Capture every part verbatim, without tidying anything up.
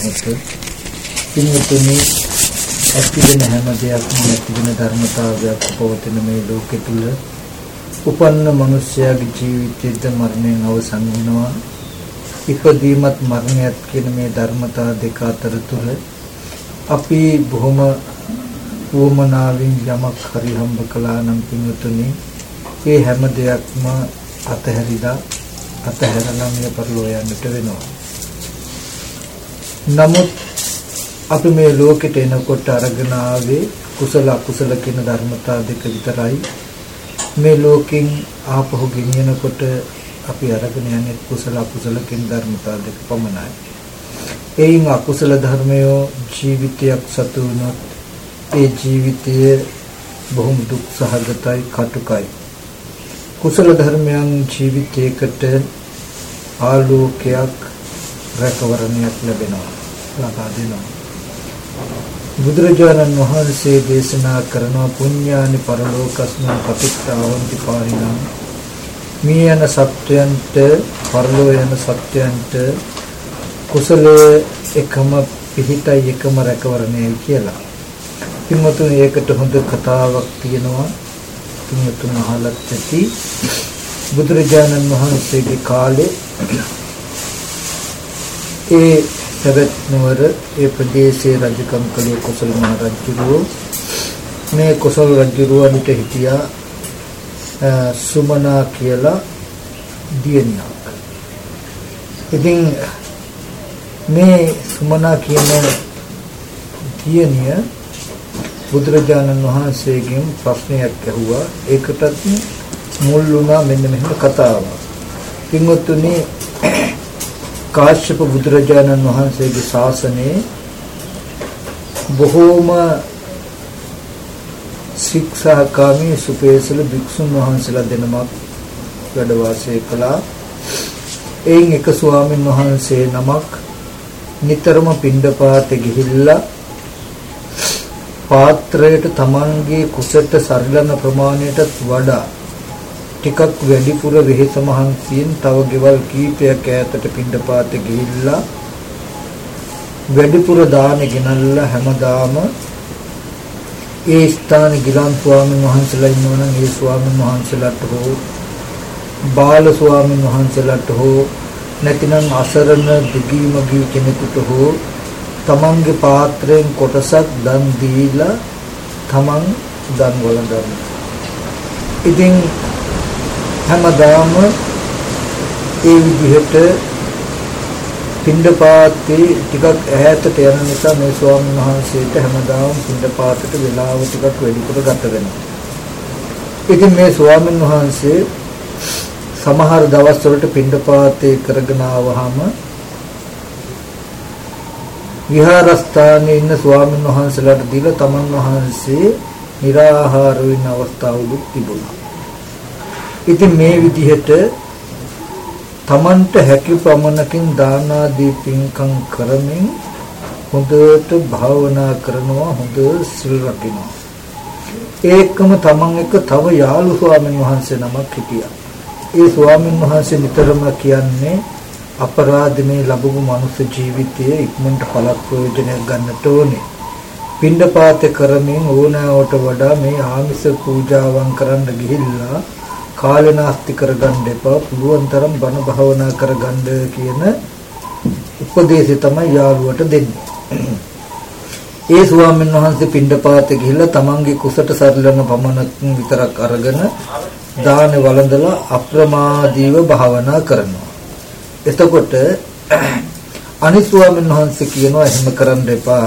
මොහොත පින්තුනි ඇතිවෙන හැම දෙයක්ම ඇතිවෙන ධර්මතාවයක් පවතින මේ ලෝකෙ තුල උපන්න මිනිස්යාගේ ජීවිතයේද මරණයෙන් අවසන් වෙනවා. ඉපදීමත් මරණයත් කියන මේ ධර්මතා දෙක අතර තුල අපි බොහොම වමනාවෙන් යමක් හරි හම්බ කළා නම් පින්තුනි ඒ හැම දෙයක්ම අතහැරිලා අතහැරලා මේ පරිලෝ යන්නට වෙනවා. නමුත් අපි මේ ලෝකෙට එනකොට අරගෙන ආවේ කුසල අකුසල කියන ධර්මතා දෙක විතරයි. මේ ලෝකෙන් ආපහු ගෙනියනකොට අපි අරගෙන යන්නේ කුසල අකුසල කියන ධර්මතා දෙක පමණයි. එයින් අකුසල ධර්මයෝ ජීවිතයක් සතු වුණොත් ඒ ජීවිතය බොහොම දුක් සහගතයි, කටුකයි. කුසල ධර්මයන් ජීවිතයකට ආලෝකයක්, රැකවරණයක් ලැබෙනවා, ලබා දෙනවා. බුදුරජාණන් වහන්සේ දේශනා කරන පුඤ්ඤානි පරලෝකස්මින් පතිත්තාවන්ති පාරිණං මේ යන සත්‍යයන්ට පරලෝ යන සත්‍යයන්ට කුසලයේ එකම පිහිටයි, එකම රැකවරණයයි කියලා. පින්වතුනි ඒකට හොඳ කතාවක් තියෙනවා. පින්වතුන් අහලත් ඇති. බුදුරජාණන් වහන්සේගේ කාලේ ඒ සවැත් නුවර ඒ ප්‍රදේශයේ රජකම් කළේ කොසල් මහ රජුරෝ. මේ කොසල් රජුරවන්ට හිටියා සුමනා කියලා දියණියක්. ඉතින් මේ සුමනා කියන දියණිය බුදුරජාණන් වහන්සේගෙන් ප්‍රශ්නයක් ඇහුවා. ඒකටත් මුල් වුණා මෙන්න මෙහෙම කතාවක්. පින්වත්නි කාශ්‍යප බුදුරජාණන් වහන්සේගේ ශාසනයේ බොහෝම ශික්ෂාකාමී සුපේසල භික්ෂුන් වහන්සේලා දෙනමක් වැඩ වාසය කළා. එයින් එක ස්වාමීන් වහන්සේ නමක් නිතරම පිණ්ඩපාතේ ගිහිල්ලා පාත්‍රයට තමන්ගේ කුසට සරිලන ප්‍රමාණයටත් වඩා ටිකක් වැඩිපුර වෙහෙස මහන්සියෙන් තව ගෙවල් කීපයක් ඈතට පිණ්ඩපාතේ ගිහිල්ලා වැඩිපුර දාන ගෙනල්ලා හැමදාම ඒ ස්ථාන ගිලන් ස්වාමීන් වහන්සේලා ඉන්නවනම් ඒ ස්වාමීන් වහන්සේලාට හෝ බාල ස්වාමීන් වහන්සේලාට හෝ නැතිනම් අසරණ දුගී මගී කෙනෙකුට හෝ තමන්ගේ පාත්‍රයෙන් කොටසක් දන් දීලා තමන් දන් වළඳන. ඉතින් හැමදාම ඒ විදිහට පිණ්ඩපාතේ ටිකක් ඈතට යන නිසා මේ ස්වාමීන් වහන්සේට හැමදාම පිණ්ඩපාතට වෙලාව ටිකක් වැඩිපුර ගත වෙනවා. ඉතින් මේ ස්වාමීන් වහන්සේ සමහර දවස්වලට පිණ්ඩපාතේ කරගෙන ආවහම විහාරස්ථානයේ ඉන්න ස්වාමීන් වහන්සේලාට දීලා තමන් වහන්සේ निराहार වෙන අවස්ථාවලුත් තිබුණා. ඉතින් මේ විදිහට තමන්ට හැකි පමණකින් දාන ආදී පින්කම් කරමින් හොඳට භාවනා කරනවා, හොඳ සිල් රකින්නවා. ඒකම තමන් එක්ක තව යාළු ස්වාමීන් වහන්සේ නමක් හිටියා. ඒ ස්වාමීන් වහන්සේ නිතරම කියන්නේ අපරාධ මේ ලැබුණු මනුෂ්‍ය ජීවිතයේ ඉක්මනට ඵල ප්‍රයෝජනයක් ගන්නට ඕනේ. පිණ්ඩපාත කරමින් ඕනෑවට වඩා මේ ආමිෂ පූජාවන් කරන්න ගිහිල්ලා කාලේ නාස්ති කරගන්න එපා. පුළුවන් තරම් බණ භාවනා කරගන්න කියන උපදේශය තමයි යාළුවට දෙන්නේ. ඒ ස්වාමීන් වහන්සේ පිණ්ඩපාතේ ගිහිල්ලා තමන්ගේ කුසට සරිලන පමණක් විතරක් අරගෙන දාන වළඳලා අප්‍රමාදීව භාවනා කරනවා. එතකොට අනිත් ස්වාමීන් වහන්සේ කියනවා එහෙම කරන්න එපා.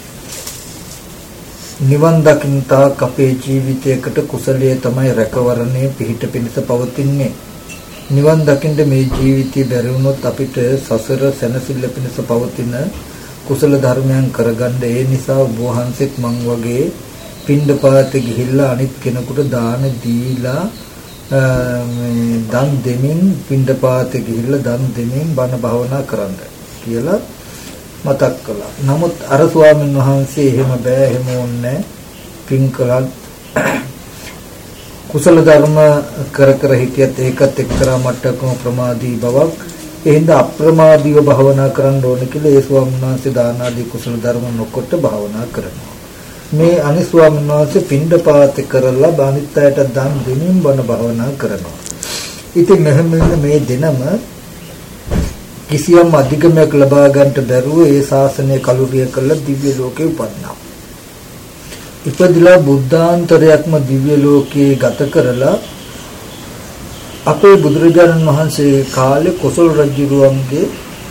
නිවන් දකින්න තාක් අපේ ජීවිතයකට කුසලයේ තමයි රැකවරණය පිහිට පිණිස පවතින්නේ. නිවන් දකින්න මේ ජීවිතය බැරි වුණොත් අපිට සසර සැනසෙල්ල පිණිස පවතින කුසල ධර්මයන් කරගන්න. ඒ නිසා ඔබ වහන්සේත් මං වගේ පිණ්ඩපාතේ ගිහිල්ලා අනිත් කෙනෙකුට දාන දීලා දන් දෙමින් පිණ්ඩපාතේ ගිහිල්ලා දන් දෙමින් බණ භාවනා කරන්න කියලා මතක් කළා. නමුත් අර ස්වාමීන් වහන්සේ එහෙම බෑ, එහෙම ඕනේ පින් කළත් කුසල ධර්ම කර කර හිටියත් ඒකත් එක්තරා මට්ටමක ප්‍රමාදී බවක් එහෙනම් අප්‍රමාදීව භාවනා කරන්න ඕනේ කියලා ඒ ස්වාමීන් වහන්සේ දාන ආදී කුසල ධර්ම නොකොට භාවනා කරනවා. මේ අනිත් ස්වාමීන් වහන්සේ පිණ්ඩපාත කරලා බානිත් අයට දන් දෙමින් බණ භාවනා කරනවා. ඉතින් මෙහෙම මේ දිනම කිසියම් අධිකමයක් ලබා ගන්නට බැරුව ඒ ශාසනය කලුරිය කළ දිව්‍ය ලෝකේ උපන්නා. ඉපදිලා බුද්ධාන්තරයක්ම දිව්‍ය ලෝකේ ගත කරලා අපේ බුදුරජාණන් වහන්සේ කාලේ කොසල් රජුරුවන්ගේ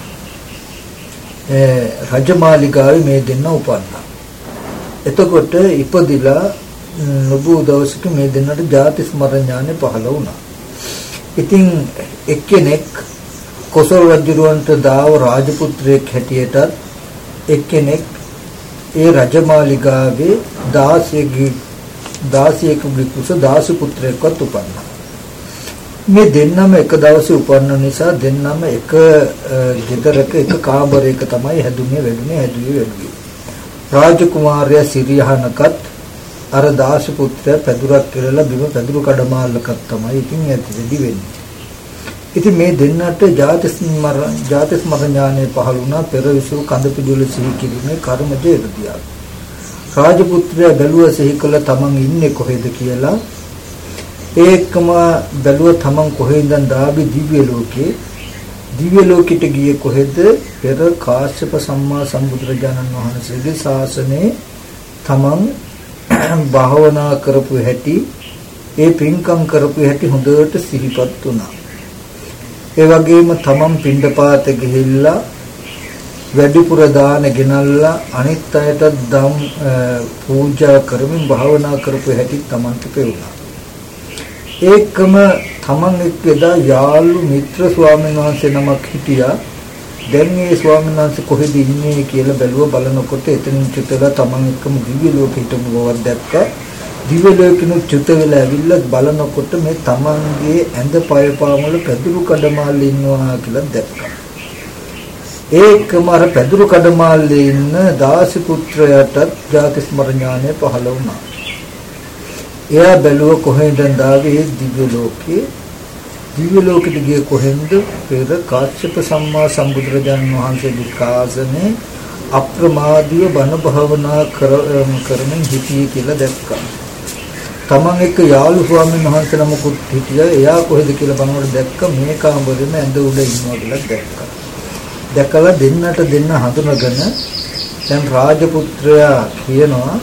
රජමාලිගාවේ මේ දෙන්න උපන්නා. එතකොට ඉපදිලා නොබෝ දවසක මේ දෙන්නට ජාති ස්මරණ ඥානෙ පහළ වුණා. ඉතින් එක්කෙනෙක් කොසල් රජුරුවන්ට දාව රාජපුත්‍රයෙක් හැටියට එක්කෙනෙක් ඒ රජමාලිගාවේ දාසයෙක්ගේ දාසියෙකුගේ කුස දාස පුත්‍රයෙක්වත් උපන්නා. මේ දෙන්නම එක දවසේ උපන්න නිසා දෙන්නම එක ගෙදරක එක කාමරයක තමයි හැදුනේ වැඩුනේ හැදුවේ වැඩුවේ. රාජකුමාරයා සිරියහනකත් අර දාස පුත්‍රයා පැදුරක් කෙරලා බිම පැදුරු කඩමාල්ලකත් තමයි ඉතින් ඇතිදි වෙන්නේ. ඉතින් මේ දෙන්නට ජාති ස්මරණ ජාති ස්මරණ ඥානෙ පහළ වුණා පෙර විසු කඳ පිළිවෙල සිහි කිරීමේ කර්මජ එදියා. රාජපුත්‍රයා බැලුව සිහි කළ තමන් ඉන්නේ කොහෙද කියලා ඒකම බැලුව තමන් කොහෙන්ද දාබි දිව්‍ය ලෝකේ දිව්‍ය ලෝකෙට ගියේ කොහෙද පෙර කාශ්‍යප සම්මා සම්බුදුරජාණන් වහන්සේගේ ශාසනයේ තමන් භාවනා කරපු හැටි ඒ පින්කම් කරපු හැටි හොඳට සිහිපත් වුණා. ඒ වගේම තමන් පිණ්ඩපාත ගිහිල්ලා වැඩිපුර දාන ගෙනල්ලා අනිත් අයට දම් පූජා කරමින් භාවනා කරපු හැටි තමන්ට පෙවුණා. ඒකම තමන් එක්ක එදා යාළු මිත්‍ර ස්වාමීන් වහන්සේ නමක් හිටියා. දැන් මේ ස්වාමීන් වහන්සේ කොහෙද ඉන්නේ කියලා බැලුව බලනකොට එතනින් චුතලා තමන් එක්කම දිව්‍ය ලෝකෙට බවක් දැක්කා. දිව්‍ය ලෝකෙනුත් චුත වෙලා ඇවිල්ලා බලනකොට මේ තමන්ගේ ඇඳ පය පාමුල පැදුරු කඩමාල්ලේ ඉන්නවා කියලා දැක්කා. ඒකම අර පැදුරු කඩමාල්ලේ ඉන්න දාසි පුත්‍රයාට ජාති ස්මරණ ඥානය පහළ වුණා. එයා බැලුව කොහෙන්ද දාවේ දිව්‍ය ලෝකේ දිව්‍ය ලෝකෙට ගියේ කොහෙන්ද පෙර කාශ්‍යප සම්මා සම්බුදුරජාණන් වහන්සේගේ ශාසනයේ අප්‍රමාදීව බණ භාවනා කරමින් හිටියේ කියලා දැක්කා. තමන් එක්ක යාළු ස්වාමීන් වහන්සේ නමකුත් හිටියා. එයා කොහෙද කියලා බලනකොට දැක්ක මේ කාමරෙම ඇඳ උඩ ඉන්නවා කියලා දැක්කා. දැකලා දෙන්නට දෙන්න හඳුනගෙන දැන් රාජපුත්‍රයා කියනවා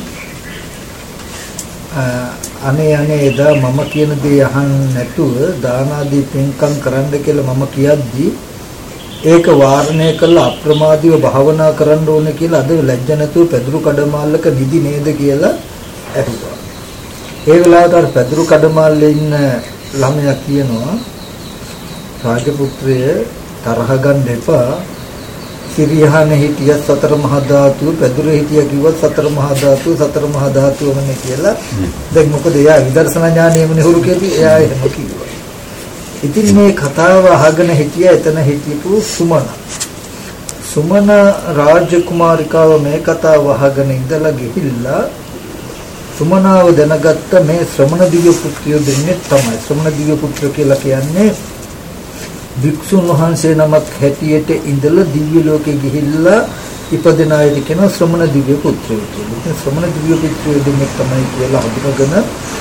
අනේ අනේ එදා මම කියන දේ අහන්න නැතුව දාන ආදී පින්කම් කරන්න කියලා මම කියද්දි ඒක වාරණය කරලා අප්‍රමාදීව භාවනා කරන්න ඕනේ කියලා අද ලැජ්ජ නැතුව පැදුරු කඩමාල්ලක නිදි නේද කියලා ඇහුවා. ඒ වෙලාවට අර පැදුරු කඩමාල්ලේ ඉන්න ළමයා කියනවා රාජපුත්‍රය තරහ ගන්න එපා. සිරියහන හිටිය සතර මහා ධාතු පැදුරේ හිටිය කිව්වත් සතර මහා ධාතු සතර මහා ධාතුවමනේ කියලා. දැන් මොකද එයා විදර්ශනා ඥානෙමනේ හුරු කෙටි එයා එහෙම කිව්වා. ඉතින් මේ කතාව අහගෙන හිටිය එතන හිටියපු සුමන. සුමන රාජකුමාරිකාව මේ කතාව අහගෙන ඉඳලා ගිහිල්ලා සුමනාව දැනගත්ත මේ ශ්‍රමණ දිව්‍ය පුත්‍රයෝ දෙන්නේ තමයි. ශ්‍රමණ දිව්‍ය පුත්‍ර කියලා කියන්නේ වික්ෂුන් වහන්සේ නමක් හැටියට ඉඳලා දිව්‍ය ලෝකෙ ගිහිල්ලා ඉපදෙන අයට කියන ශ්‍රමණ දිව්‍ය පුත්‍රයෝ කියලා. ඉතින් ශ්‍රමණ දිව්‍ය පුත්‍රයෝ දෙන්නේ තමයි කියලා හඳුනගෙන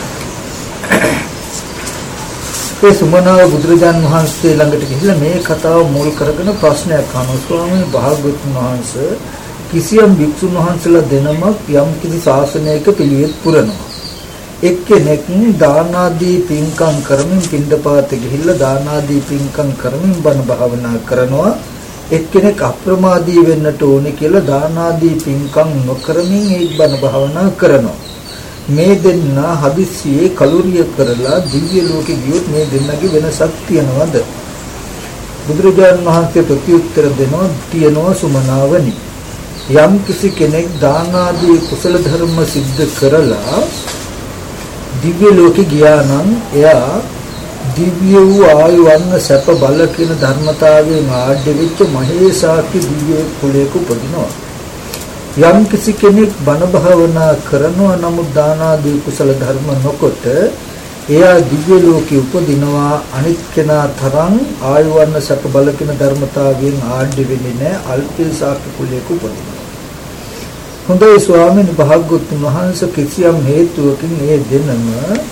ඒ සුමනාව බුදුරජාණන් වහන්සේ ළඟට ගිහිල්ලා මේ කතාව මුල් කරගෙන ප්‍රශ්නයක් අහනවා. ස්වාමීන් වහන්සේ වහන්සේ කිසියම් වික්ෂුන් වහන්සේලා දෙනමක් යම් කිසි ශාසනයක පිළිවෙත් පුරනවා. එක්කෙනෙක් දාන ආදී පින්කම් කරමින් පින්දපාත ගිහිල්ලා දාන ආදී පින්කම් කරමින් බණ භාවනා කරනවා. එක්කෙනෙක් අප්‍රමාදී වෙන්නට ඕනේ කියලා දාන ආදී පින්කම් නොකරමින් ඒ බණ භාවනා කරනවා. මේ දෙන්න හදිස්සියේ කලුරිය කරලා දිව්‍ය ලෝකෙ ගියොත් මේ දෙන්නගේ වෙනසක් තියනවද? බුදුරජාණන් වහන්සේ ප්‍රතිඋත්තර දෙනවා තියනවා සුමනාවනි. යම් කිසි කෙනෙක් දාන ආදී කුසල ධර්ම සිද්ධ කරලා දිව්‍ය ලෝකෙ ගියා නම් එයා දිව්‍ය වූ ආයු වන්න සැප බල කියන ධර්මතාවයෙන් ආඩ්‍ය වෙච්ච මහේසාක්‍ය දිව්‍ය කුලයක උපදිනවා. යම් කිසි කෙනෙක් බණ භාවනා කරනවා නමුත් දාන ආදී කුසල ධර්ම නොකොට එයා දිව්‍ය ලෝකේ උපදිනවා අනිත් කෙනා තරම් ආයුවන්න සක බලකින ධර්මතාවයෙන් ආඩ්‍ය වෙන්නේ නැහැ අල්පේ ශාක්‍ය කුලයක උපදිනවා. හොඳයි ස්වාමීන් වහන්සේ කිසියම් හේතුවකින් මේ දෙනම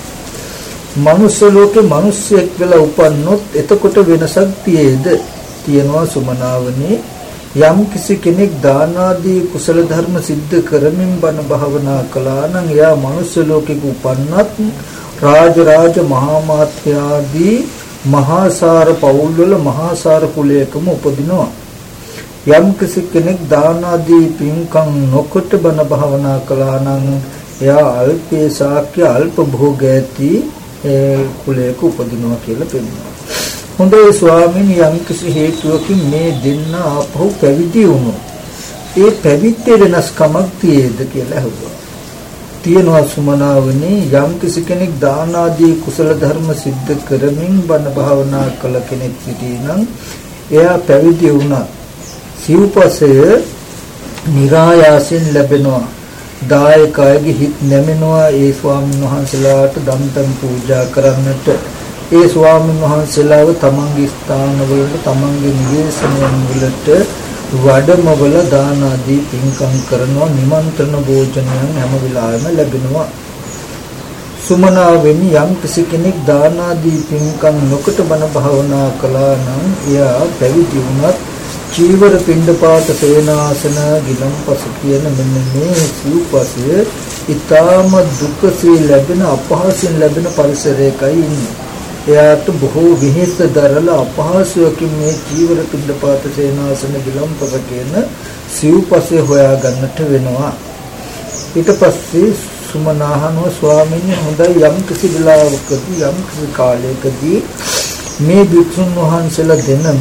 මනුස්ස ලෝකේ මිනිස්සෙක් වෙලා උපන්නොත් එතකොට වෙනසක් තියේද? තියනවා සුමනාවනේ. යම් කිසි කෙනෙක් දාන ආදී කුසල ධර්ම සිද්ධ කරමින් බණ භාවනා කළා නම් එයා මනුස්ස ලෝකෙක උපන්නත් රාජ රාජ මහා මාත්‍යාදී මහාසාර පවුල් වල මහාසාර කුලයකම උපදිනවා. යම් කිසි කෙනෙක් දාන ආදී පින්කම් නොකොට බණ භාවනා කළා නම් එයා අල්පේ ශාක්‍ය අල්ප භෝග ඇති ඒ කුලයක උපදිනවා කියලා පෙන්නනවා. හොඳයි ස්වාමීන් යම් කිසි හේතුවකින් මේ දෙන්න ආපහු පැවිදි වුණා. ඒ පැවිද්දේ වෙනස්කමක් තියේද කියලා අහුවා. තියෙනවා සුමනාවනේ යම් කිසි කෙනෙක් දාන ආදී කුසල ධර්ම සිද්ධ කරමින් බණ භාවනා කළ කෙනෙක් සිටිනම් එයා පැවිදි වුණා. සිව්පසය නිරායාසයෙන් ලැබෙනවා. දායකයගේ හිත් නැමෙනවා ඒ ස්වාමීන් වහන්සේලාට දම්තම් පූජා කරන්නට. ඒ ස්වාමීන් වහන්සේලාව තමන්ගේ ස්ථානවලට තමන්ගේ නිවේශනයන් වලට වඩමවල දාන ආදී පින්කම් කරනවා. නිමන්ත්‍රණ භෝජනයන් හැම වෙලාවෙම ලැබෙනවා. සුමනාවෙනි යම් කිසි කෙනෙක් දාන ආදී පින්කම් නොකොට බණ භාවනා කළා නම් එයා පැවිදි වුණත් චීවර පිණ්ඩපාත සේනාසන ගිලම්පස කියන මෙන්න මේ සිව්පසය ඊටම දුකසේ ලැබෙන අපහසුයෙන් ලැබෙන පරිසරයකයි ඉන්නේ. එයාට බොහෝ විහිස දරලා අපහසුයකින් මේ චීවර පිණ්ඩපාත සේනාසන ගිලම්පස කියන සිව්පසය හොයා ගන්නට වෙනවා. ඊට පස්සේ සුමනාහනෝ ස්වාමීන් හොඳයි යම් කිසි වෙලාවකදී යම් කිසි කාලයකදී මේ භික්ෂුන් වහන්සේලා දෙනම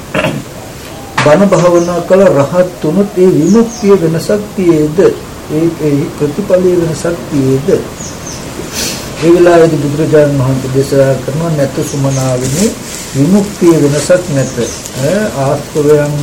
බණ භාවනා කළ රහත් තුනුත් ඒ විමුක්තිය වෙනසක් තියේද? ඒ ඒ ප්‍රතිපලයේ වෙනසක් තියේද? ඒ වෙලාවේදී බුදුරජාණන් වහන්සේ දේශනා කරනවා නැත සුමනාවිනි විමුක්තිය වෙනසක් නැත. ආස්තවයන්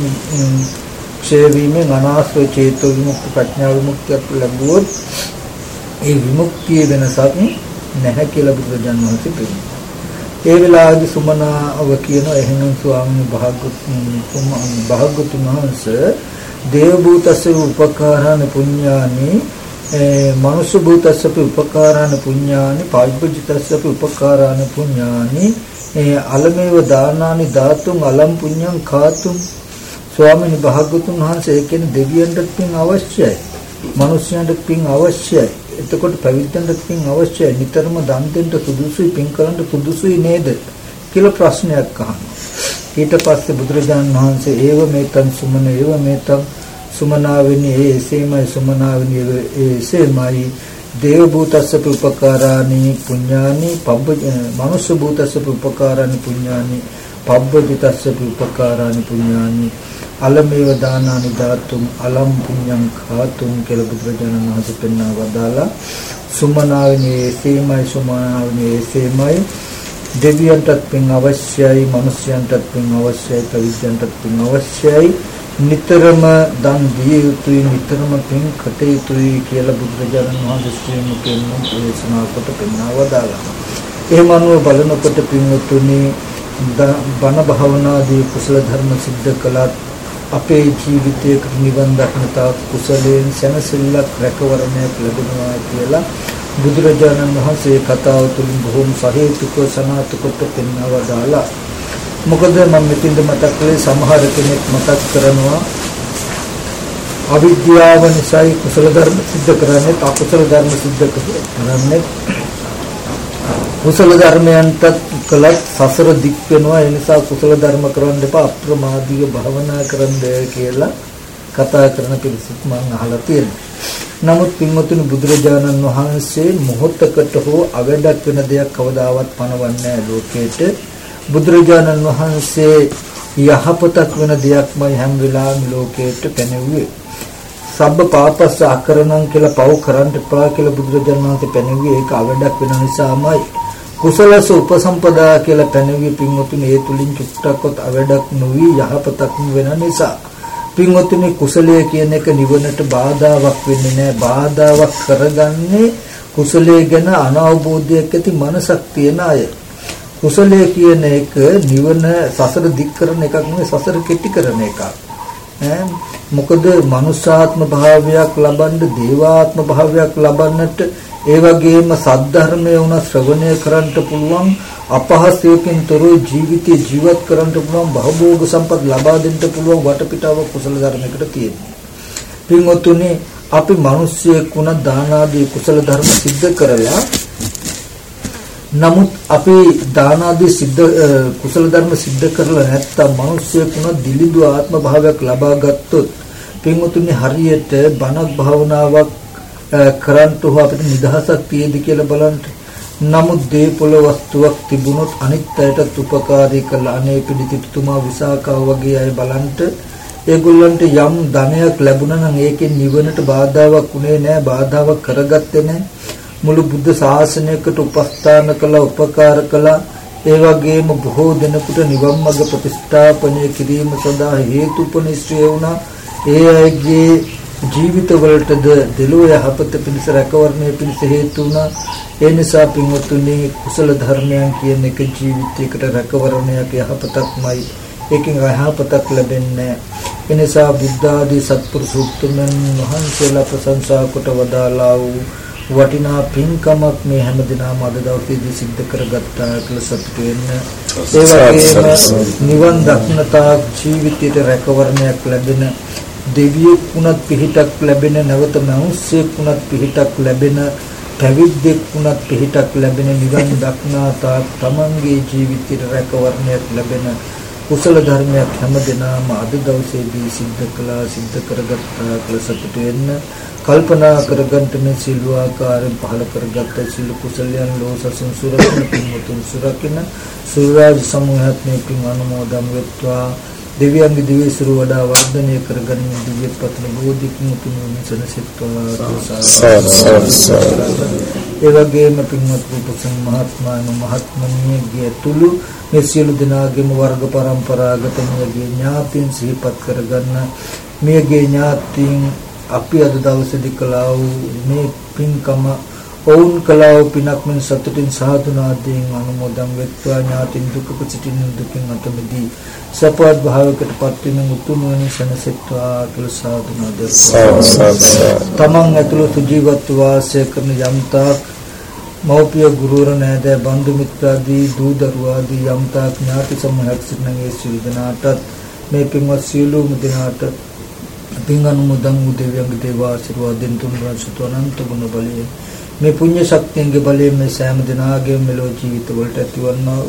ඡේවීමේ අනාස්ව චේතෝ විමුක්ති ප්‍රඥා විමුක්තියක් ලැබුවොත් ඒ විමුක්තිය වෙනසක් නැහැ කියලා බුදුරජාණන් වහන්සේ පෙන්නනවා. ඒ වෙලාවේදී සුමනාව කියන එහෙනම් ස්වාමීන් වහන්සේ භාග්‍යවතුන් වහන්සේ දේව භූතස්ස උපකාරාන පුඤ්ඤානි මනුෂ්‍ය භූතස්ස උපකාරාන පුඤ්ඤානි පායිපජිතස්ස උපකාරාන පුඤ්ඤානි අලමේව දානානි ධාතුන් අලම් පුඤ්ඤං කාතුම් ස්වාමීන් භාග්‍යවතුන් වහන්සේ ඒ කියන්නේ දෙවියන්ට පින් අවශ්‍යයි මනුෂ්‍යයන්ට පින් අවශ්‍යයි එතකොට පැවිද්දන්ට පින් අවශ්‍යයි නිතරම දන් දෙන්න සුදුසුයි පින් කරන්න සුදුසුයි නේද කියලා ප්‍රශ්නයක් අහනවා. ඊට පස්සේ බුදුරජාණන් වහන්සේ ඒව මේතන් සුමන ඒව මේතන් සුමනාවෙනි ඒ එසේමයි සුමනාවෙනි ඒ එසේමයි දේව භූතස්ස උපකාරානි පුඤ්ඤානි පබ්බ මනුෂ්‍ය භූතස්ස උපකාරානි පුඤ්ඤානි පබ්බජිතස්ස උපකාරානි පුඤ්ඤානි අලමේව දානානි ධාතුම් අලම් පුඤ්ඤං khātum කියලා බුදුරජාණන් වහන්සේ පෙන්වා වදාලා සුමනාවෙනි එසේමයි සුමනාවෙනි එසේමයි දෙවියන්ටත් පින් අවශ්‍යයි මනුෂ්‍යයන්ටත් පින් අවශ්‍යයි පැවිද්දන්ටත් පින් අවශ්‍යයි නිතරම දන් දිය යුතුයි නිතරම පින් කට යුතුයි කියලා බුදුරජාණන් වහන්සේ ශ්‍රී මුකෙන් දේශනා කොට පෙන්වා වදාලා. එහෙම අනුව බලනකොට පින්වතුනි බණ භාවනාදී කුසල ධර්ම සිද්ධ කළත් අපේ ජීවිතයක නිවන් දක්නතා කුසලයෙන් සැනසෙල්ලක් රැකවරණයක් ලැබෙනවා කියලා බුදුරජාණන් වහන්සේ කතාව තුළින් බොහොම සහේතුක සනාතකොට පෙන්වවා දාලා. මොකද මම මෙතින්ද මතක් කළේ සමහර කෙනෙක් මතක් කරනවා අවිද්‍යාව නිසායි කුසල ධර්ම සිද්ධ කරන්නේ අකුසල ධර්ම සිද්ධ කරන්නේ කුසල ධර්මයන්ට කළත් සසර දික් වෙනවා ඒ නිසා කුසල ධර්ම කරන්න එපා අප්‍රමාදීව භවනා කරන්න කියලා කතා කරන පිළිසුත් මම අහලා තියෙනවා. නමුත් පින්වතුනි බුදුරජාණන් වහන්සේ මොහොතකට හෝ අවඩක් වෙන දෙයක් කවදාවත් පනවන්නේ නැහැ ලෝකෙට. බුදුරජාණන් වහන්සේ යහපතක් වෙන දෙයක්මයි හැම වෙලාවෙම ලෝකෙට පැනෙව්වේ. සබ්බ පාපස්ස අකරණං කියලා පව් කරන්න එපා කියලා බුදුරජාණන් වහන්සේ පැනෙව්වේ ඒක අවඩක් වෙන නිසාමයි. කුසලස උපසම්පදා කියලා පැනෙව්වේ පින්වතුනි ඒ තුලින් චුට්ටක්වත් අවඩක් නොවි යහපතක් වෙන නිසා. පින්වතුනි කුසලයේ කියන එක නිවනට බාධාවක් වෙන්නේ නැහැ. බාධාවක් කරගන්නේ කුසලයේ ගැන අනවබෝධයක් ඇති මනසක් තියන අය. කුසලයේ කියන එක නිවන සසර දික් කරන එකක් නෙවෙයි සසර කෙටි කරන එකක්. ඈ මොකද මනුෂ්‍යාත්ම භාවයක් ලබන්න දේවාත්ම භාවයක් ලබන්නට ඒ වගේම සද්ධර්මය වුණ ශ්‍රවණය කරන්නට පුළුවන් අපහසුයකින් තොරව ජීවිතය ජීවත් කරන්නට පුළුවන් භවභෝග සම්පත් ලබා දෙන්න පුළුවන් වටපිටාව කුසල ධර්මයකට තියෙනවා. පින්වතුනි අපි මිනිස්සෙක් වුණ දාන ආදී කුසල ධර්ම සිද්ධ කරලා නමුත් අපි දාන ආදී සිද්ධ කුසල ධර්ම සිද්ධ කරලා නැත්තම් මිනිස්සෙක් වුණ දිලිඳු ආත්ම භාවයක් ලබා ගත්තොත් පින්වතුනි හරියට බණක් භාවනාවක් කරන්ට හෝ අපිට නිදහසක් තියෙද කියලා බලන්න. නමුත් දීපොළ වස්තුවක් තිබුණොත් අනිත් අයටත් උපකාරී කළා අනේ පිළිතිතුමා විසාකාව වගේ අය බලන්ට ඒගොල්ලන්ට යම් ධනයක් ලැබුණා නම් ඒකෙන් නිවනට බාධාවක් උනේ නැහැ බාධාවක් කරගත්තේ නැහැ. මුළු බුද්ධ ශාසනයකට උපස්ථාන කළා උපකාර කළා. ඒ වගේම බොහෝ දෙනෙකුට නිවන් මඟ ප්‍රතිස්ථාපනය කිරීම සඳහා හේතුපනිශ්‍රය වුණා. ඒ අයගේ ජීවිතවලටද දෙලෝ යහපත පිණිස රැකවරණය පිණිස හේතු වුණා. ඒ නිසා පින්වත්නි කුසල ධර්මයන් කියන එක ජීවිතයකට රැකවරණයක් යහපතක්මයි. ඒකෙන් යහපතක් ලැබෙන්නේ. ඒ නිසා බුද්ධ ආදී සත්පුරුෂ උතුම්යන් වහන්සේලා ප්‍රශංසා කොට වදාලා වූ වටිනා පින්කමක් මේ හැම දිනම අද දවසේදී සිද්ධ කරගත්තා කියලා සතුටු වෙන්න. ඒ වගේම නිවන් දක්නතා ජීවිතයට රැකවරණයක් ලැබෙන දෙවියෙක් වුණත් පිහිටක් ලැබෙන නැවත මනුස්සයෙක් වුණත් පිහිටක් ලැබෙන පැවිද්දෙක් වුණත් පිහිටක් ලැබෙන නිවන් දක්නාතා තමන්ගේ ජීවිතයට රැකවරණයක් ලැබෙන කුසල ධර්මයක් හැමදෙනාම අද දවසේදී සිද්ධ කළා සිද්ධ කරගත්තා කියලා සතුටු වෙන්න. කල්පනා කරගන්න මේ සිල්වාකාරයෙන් පහල කරගත්ත සිල් කුසලයන් ලෝසසුන් සුරකින පින්වතුන් සුරකින සූරාජ සමූහත් මේ පින් අනුමෝදන් වෙත්වා. දෙවියන්ගේ දිව්‍ය සිරු වඩා වර්ධනය කරගන්න දිව්‍ය පතන බෝධිකුන් තුනුසන සිත්වා. ඒ වගේම පින්වත් රූපසං මහත්මයන් මහත්මනියගේ තුළු මේ සියලු දෙනාගේම වර්ග પરම්පරාගත මියගේ ඥාතීන් සිහිපත් කරගන්න. මියගේ ඥාතීන් අපි අද දවසේදී කළා වූ මේ පින්කම ඔවුන් කළා වූ පිනක් මෙන් සතුටින් සාධුනාදීන් අනුමෝදන් වෙත්වා. ඥාතින් දුකක සිටින දුකින් අත මිදී සපවත් භාවයකට පත් වෙන උතුම් වන සනසෙත්වා කියලා සාධුනාද. තමන් ඇතුළු සුජීවත්ව වාසය කරන යම්තාක් මෞපිය ගුරුවර නෑදෑ බන්දු මිත්‍රාදී දූ දරුවා ආදී යම්තාක් ඥාති සමූහයක් සිටින ඒ සියලු දෙනාටත් මේ පින්වත් සියලුම දෙනාට පින් අනුමෝදන් වූ දෙවියන්ගේ දේව ආශිර්වාදයෙන් තුන් රාජ්‍යතු අනන්ත ගුණ බලයෙන් මේ පුණ්‍ය ශක්තියන්ගේ බලයෙන් මේ සෑම දිනාගේම මෙලොව ජීවිත වලට ඇතිවන්නා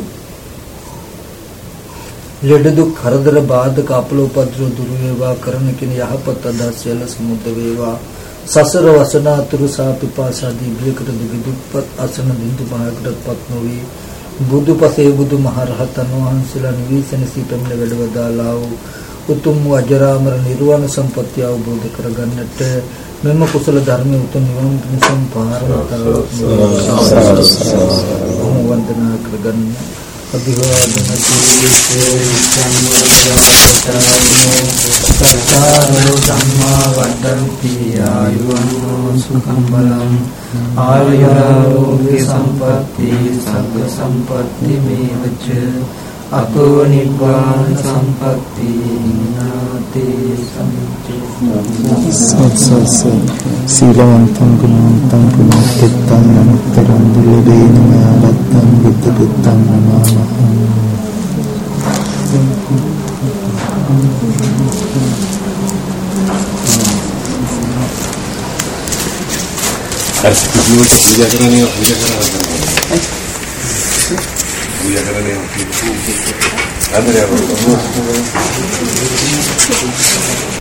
ලෙඩ දුක් කරදර බාධක අපල උපද්‍රව දුරු වේවා කරන කින යහපත් අදහස් සියල්ල සමුද්ද වේවා. සසර වසනාතුරු සාපිපාසාදී බියකට දුක දුක්පත් අසන බින්දු භාගයකටපත් නොවේ. බුදුපසේ බුදු මහරහතන් වහන්සේලා නිවිසන සිටමල වැඩවදාලා වූ උතුම් වූ අජරාමර නිර්වාණ සම්පත්තිය අවබෝධ කරගන්නට මෙම කුසල ධර්මයේ උතුම් නිවන් පිණිසම පාරමිතාවක් වන්දනා කරගන්න. අභිවාදන සීලේ සම්මානෝ ධම්මා වඩන්ති ආයුවෝ සුඛං බලං ආයුරෝග්‍ය සම්පatti සග්ග සම්පatti මේවච අතෝ නිබ්බාන සම්පatti නාතේ සම්චේ සීලවන්තං ගුණවන්තං පුණ්‍යකෙත්තං නමතරං දුලදේන යාලත්තං බුද්ධ පුත්තං නමः. Harus dibuat puja kerana puja kerana puja kerana ada yang